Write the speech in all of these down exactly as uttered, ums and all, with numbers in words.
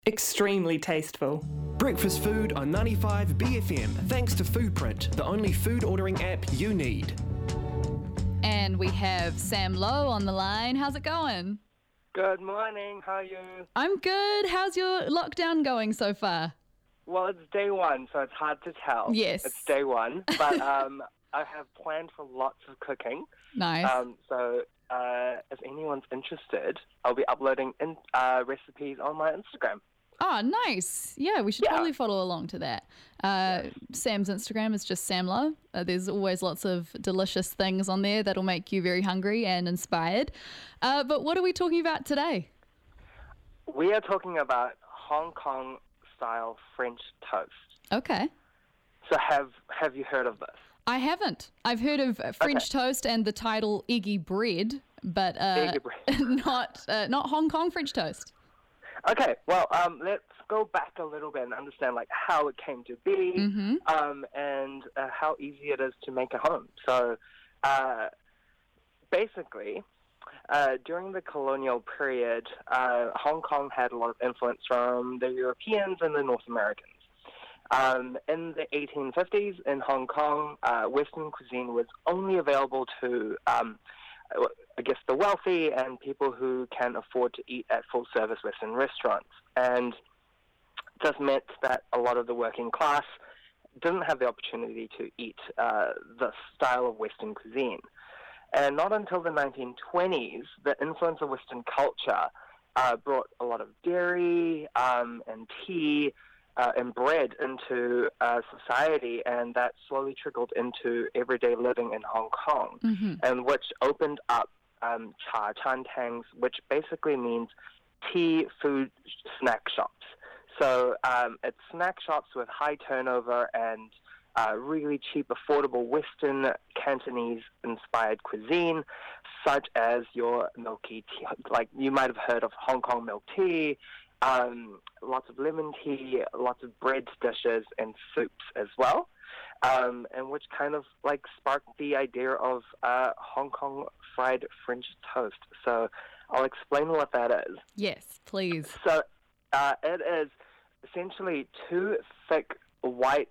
Extremely tasteful. Breakfast food on ninety-five B F M, thanks to Foodprint, the only food ordering app you need. And we have Sam Lowe on the line. How's it going? Good morning, how are you? I'm good. How's your lockdown going so far? Well, it's day one, so it's hard to tell. Yes. It's day one, but um, I have planned for lots of cooking. Nice. Um, so uh, if anyone's interested, I'll be uploading in, uh, recipes on my Instagram. Oh, nice. Yeah, we should Yeah. totally follow along to that. Uh, Sam's Instagram is just Sam Lowe. Uh, there's always lots of delicious things on there that'll make you very hungry and inspired. Uh, but what are we talking about today? We are talking about Hong Kong-style French toast. Okay. So have have you heard of this? I haven't. I've heard of uh, French toast and the title eggy bread, but uh, Eggy bread. not uh, not Hong Kong French toast. Okay, well, um, let's go back a little bit and understand like how it came to be, Mm-hmm. um, and uh, how easy it is to make at home. So, uh, basically, uh, during the colonial period, uh, Hong Kong had a lot of influence from the Europeans and the North Americans. Um, in the eighteen fifties, in Hong Kong, uh, Western cuisine was only available to um, I guess the wealthy and people who can afford to eat at full-service Western restaurants. And this meant that a lot of the working class didn't have the opportunity to eat uh, the style of Western cuisine. And not until the nineteen twenties, the influence of Western culture uh, brought a lot of dairy um, and tea uh, and bread into uh, society, and that slowly trickled into everyday living in Hong Kong, Mm-hmm. and which opened up um, cha chan tangs, which basically means tea, food, snack shops. So um, it's snack shops with high turnover and uh, really cheap, affordable Western Cantonese-inspired cuisine, such as your milky tea. Like you might have heard of Hong Kong milk tea, um, lots of lemon tea, lots of bread dishes and soups as well, um, and which kind of like sparked the idea of uh, Hong Kong fried French toast. So I'll explain what that is. Yes, please. So uh, it is essentially two thick white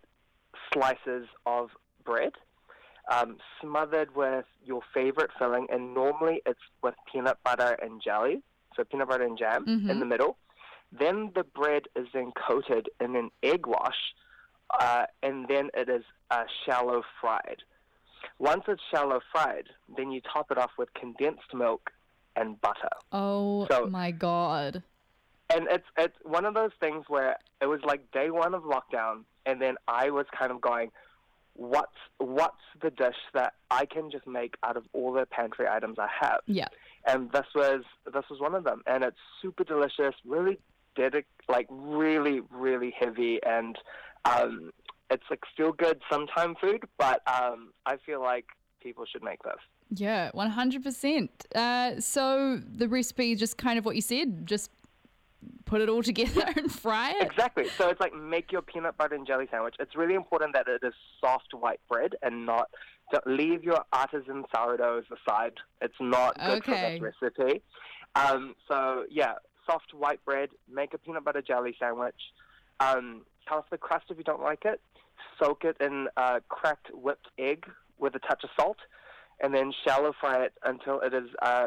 slices of bread um, smothered with your favorite filling, and normally it's with peanut butter and jelly, so peanut butter and jam Mhm. in the middle. Then the bread is then coated in an egg wash, uh, and then it is uh, shallow fried. Once it's shallow fried, then you top it off with condensed milk and butter. Oh So- my God. And it's it's one of those things where it was like day one of lockdown, and then I was kind of going, what's what's the dish that I can just make out of all the pantry items I have? Yeah. And this was this was one of them, and it's super delicious, really dedic- like really really heavy, and um, it's like feel good sometime food, but um, I feel like people should make this. Yeah, one hundred percent. Uh, so the recipe is just kind of what you said, just put it all together and fry it? Exactly. So it's like make your peanut butter and jelly sandwich. It's really important that it is soft white bread and not, don't leave your artisan sourdoughs aside. It's not good Okay. for this recipe. Um, so yeah, soft white bread, make a peanut butter jelly sandwich. Um, cut off the crust if you don't like it. Soak it in uh, cracked whipped egg with a touch of salt, and then shallow fry it until it is uh,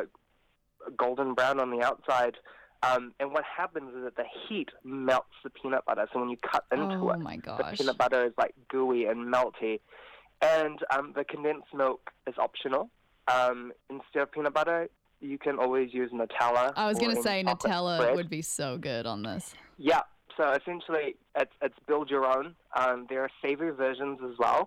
golden brown on the outside. Um, and what happens is that the heat melts the peanut butter. So when you cut into Oh it, my the gosh. peanut butter is like gooey and melty. And um, the condensed milk is optional. Um, instead of peanut butter, you can always use Nutella. I was or going to any say chocolate Nutella spread. would be so good on this. Yeah. So essentially, it's, it's build your own. Um, there are savory versions as well.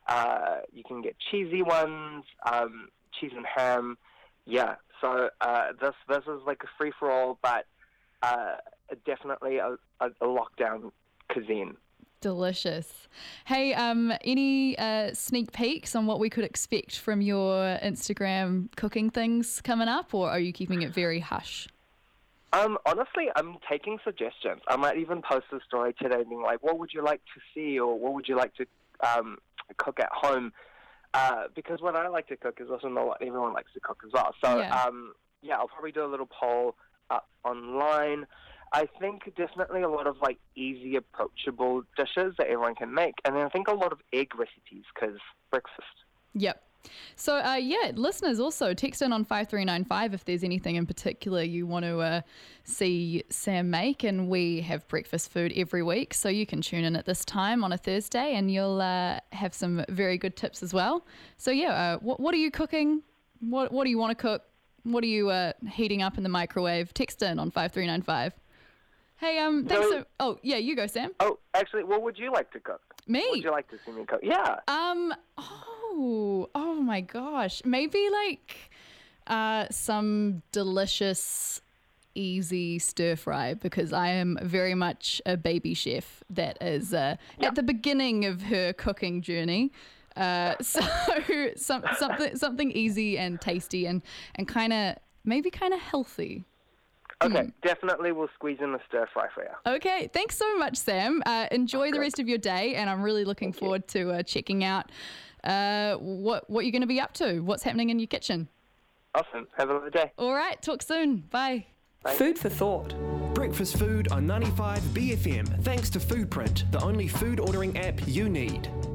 Uh, you can get cheesy ones, um, cheese and ham. Yeah. So uh, this this is like a free for all, but uh, definitely a, a, a lockdown cuisine. Delicious. Hey, um, any uh, sneak peeks on what we could expect from your Instagram cooking things coming up, or are you keeping it very hush? Um, honestly, I'm taking suggestions. I might even post a story today being like, what would you like to see, or what would you like to um, cook at home? Uh, because what I like to cook is also not what everyone likes to cook as well. So, Yeah. um, yeah, I'll probably do a little poll up online. I think definitely a lot of like easy, approachable dishes that everyone can make, and then I think a lot of egg recipes because breakfast. Yep. So, uh, yeah, listeners also text in on five three nine five if there's anything in particular you want to uh, see Sam make. And we have breakfast food every week, so you can tune in at this time on a Thursday and you'll uh, have some very good tips as well. So, yeah, uh, what, what are you cooking? What, what do you want to cook? What are you uh, heating up in the microwave? Text in on five three nine five. Hey, um, thanks. So- So, oh, yeah, you go, Sam. Oh, actually, what would you like to cook? Me? What would you like to see me cook? Yeah. Um. Oh. Oh my gosh. Maybe like uh, some delicious, easy stir fry because I am very much a baby chef that is uh, Yeah. at the beginning of her cooking journey. Uh, so some, something something easy and tasty and and kind of maybe kind of healthy. Okay, definitely we'll squeeze in the stir fry for you. Okay, thanks so much, Sam. Uh, enjoy the good. rest of your day, and I'm really looking forward to uh, checking out uh, what what you're going to be up to, what's happening in your kitchen. Awesome. Have a lovely day. All right, talk soon. Bye. Food for thought. Breakfast food on ninety-five B F M, thanks to Foodprint, the only food ordering app you need.